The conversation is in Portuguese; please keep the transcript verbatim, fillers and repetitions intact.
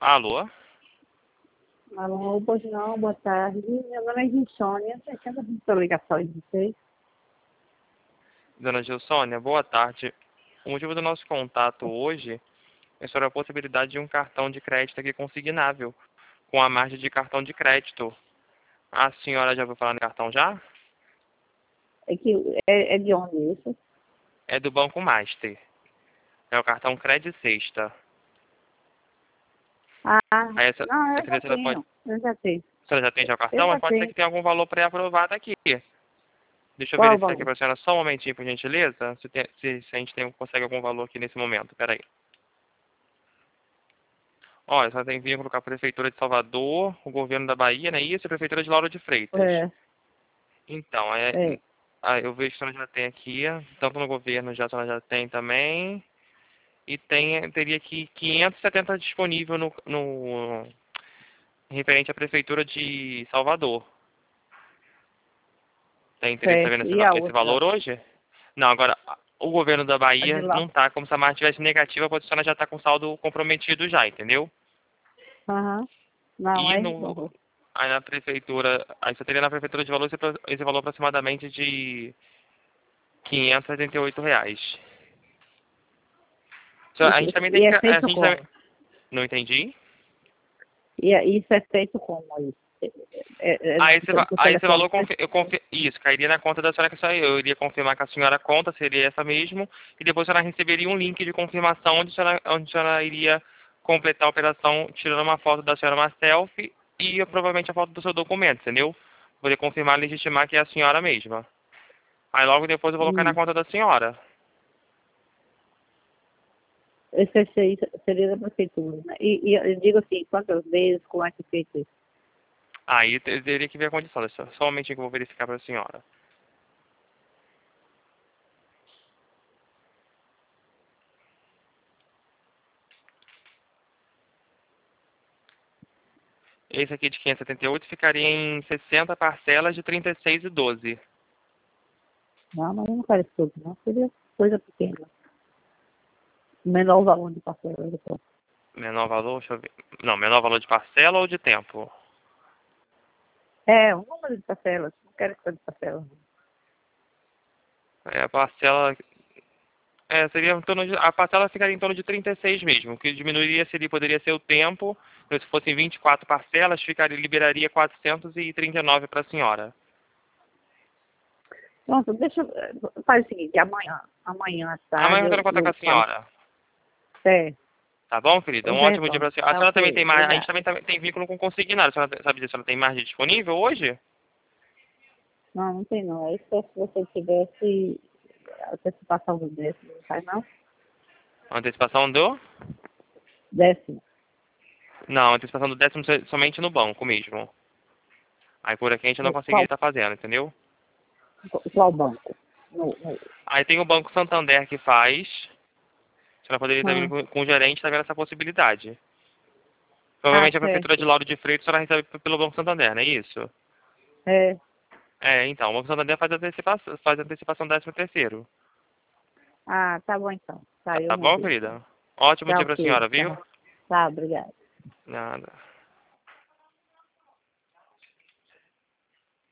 Alô? Alô, pois não, boa tarde. Meu nome é Gilsônia, fechando essa ligação de vocês. Dona Gilsônia, boa tarde. O motivo do nosso contato hoje é sobre a possibilidade de um cartão de crédito aqui consignável, com a margem de cartão de crédito. A senhora já ouviu falar no cartão já? É que é, é de onde isso? É do Banco Master. É o cartão Credit Sexta. Ah, Aí essa, não, eu essa já vez você pode, tenho, eu já tenho. a senhora já tem já o Eu cartão, mas já pode ser tenho. que tenha algum valor pré-aprovado aqui. Deixa eu Qual o verificar aqui valor? para a senhora só um momentinho, por gentileza, se, tem- se- se a gente tem, consegue algum valor aqui nesse momento. Peraí. Olha, só tem vínculo com a Prefeitura de Salvador, o Governo da Bahia, né? Isso, a Prefeitura de Lauro de Freitas. É, Então, é, é. ah, eu vejo que a senhora já tem aqui, tanto no governo já, a senhora já tem também. E tem, teria aqui quinhentos e setenta disponível no, no referente à Prefeitura de Salvador. Tem interesse, tá vendo Certo. esse, E va- a esse outra? valor hoje? Não, agora, o governo da A de Bahia lá? não tá, como se a margem estivesse negativa, a senhora já está com saldo comprometido já, entendeu? Aham. Não, E é no, não. aí na prefeitura, aí você teria na prefeitura de valor esse, esse valor aproximadamente de quinhentos e setenta e oito reais. Só- E, A gente também tem e que, é a feito gente também, como? não entendi. E é- isso é feito como isso? É, é, é, Aí esse, va- por aí esse telefone? valor, confi- eu confi- isso, cairia na conta da senhora que só eu iria confirmar que a senhora conta, seria essa mesmo, e depois a senhora receberia um link de confirmação onde a senhora, onde a senhora iria completar a operação tirando uma foto da senhora, uma selfie, e provavelmente a foto do seu documento, entendeu? Poder confirmar e legitimar que é a senhora mesma. Aí logo depois eu vou colocar na Hum. conta da senhora. Esse aí seria da prefeitura, né? E, e eu digo assim, quantas vezes, como é que é feito isso? Aí te- teria que ver a condição, deixa eu- só um momentinho que eu vou verificar para a senhora. Esse aqui de quinhentos e setenta e oito ficaria em sessenta parcelas de trinta e seis e doze. Não, mas eu não quero isso tudo, não. Seria coisa pequena. Menor valor de parcela. Então. Menor valor, deixa eu ver. Não, menor valor de parcela ou de tempo? É, um número de parcelas. Não quero coisa de parcela. É, a parcela. É, seria em torno de, a parcela ficaria em torno de trinta e seis mesmo. O que diminuiria seria, poderia ser o tempo. Então, se fossem vinte e quatro parcelas, ficaria, liberaria quatrocentos e trinta e nove para a senhora. Pronto, deixa eu... Faz o seguinte, amanhã, amanhã à Amanhã tarde eu vou eu, contar com a eu faço. senhora. É, Tá bom, querida? eu Um já ótimo dia retorno. para a senhora. A Tá senhora também ok, tem mais. A gente obrigada. também tem, tem vínculo com consignado. A senhora sabe disso? A senhora tem margem disponível hoje? Não, não tem não. É só se você tivesse antecipação do décimo, não faz não? Antecipação do? Décimo. Não, antecipação do décimo so- somente no banco mesmo. Aí por aqui a gente não No, conseguiria qual, estar fazendo, entendeu? qual banco? No, no, Aí tem o Banco Santander que faz. A senhora poderia estar vindo ah, com, com o gerente, tá vendo essa possibilidade. ah, Provavelmente a prefeitura de certo. Lauro de Freitas a senhora recebe p- pelo Banco Santander, não é isso? É. É, então, o Banco Santander faz a antecipação, faz a antecipação do décimo terceiro. Ah, tá bom então. Tá, eu Tá mando bom, então. querida? Ótimo Tá dia pra ok. senhora, viu? Tá, tá obrigada. Nada.